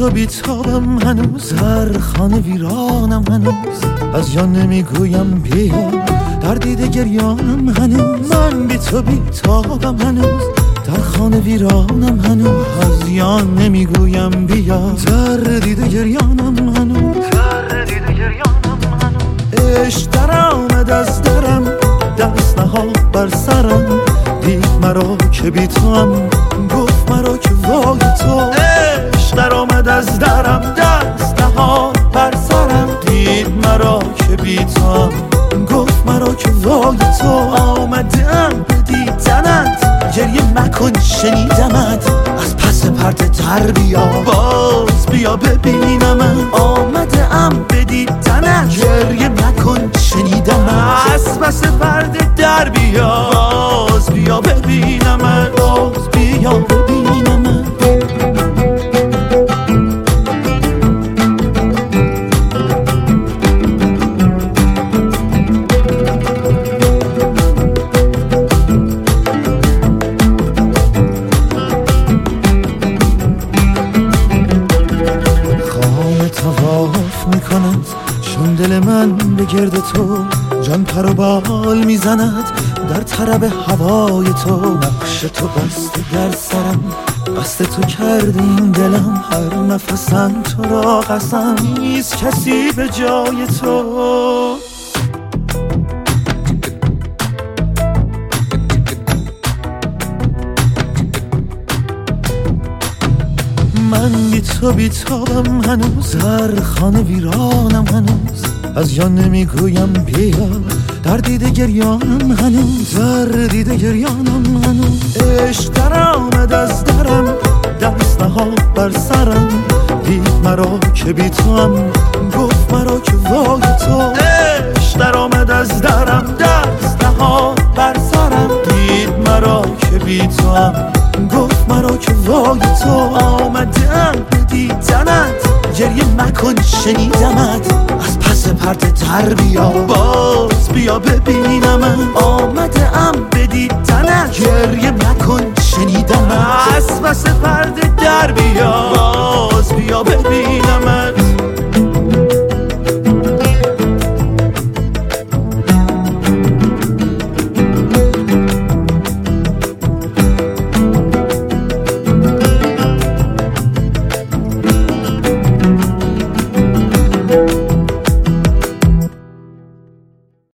تو بیتابم هنوز، در خانه ویرانم هنوز، از جان نمیگویم بیا، در دیده گریانم هنوز. من بی تو بیتابم هنوز، در خانه ویرانم هنوز، از جان نمیگویم بیا، در دیده گریانم هنوز، در دیده گریانم هنوز. عشق در آمد از درم، دست نهاد بر سرم، دید مرا که بی توام، گفت مرا که وای تو. عشق در آمد از درم، دست نهاد بر سرم، دید مرا که بی توام، گفت مرا که وای تو. آمدم به دیدنت، گریه مکن شنیدمت، از پس پرده در بیا، باز بیا ببینمت. آمدم به دیدنت، گریه مکن شنیدمت، از پس پرده در بیا، باز بیا ببینمت، باز بیا ببینمت. تواف میکند چون دل من به گرد تو، جان پر و بال میزند در طرب هوای تو. نقش تو بسته در سرم، بسته تو کرده این دلم، هر نفسم تو را قسم، نیست کسی به جای تو. من بی تو بیتابم هنوز، در خانه ویرانم هنوز، از جان نمیگویم بیا، در دیده گریانم هنوز، در دیده گریانم هنوز. عشق در آمد از درم، دست نهاد بر سرم، دید مرا که بی توام، گفت مرا که وای تو. عشق در آمد از درم، دست نهاد بر سرم، دید مرا که بی توام، گفت مرا که وای تو. آمدم به دیدنت، گریه مکن شنیدمت، از پس پرده در بیا، باز بیا ببینمت. آمدم به دیدنت،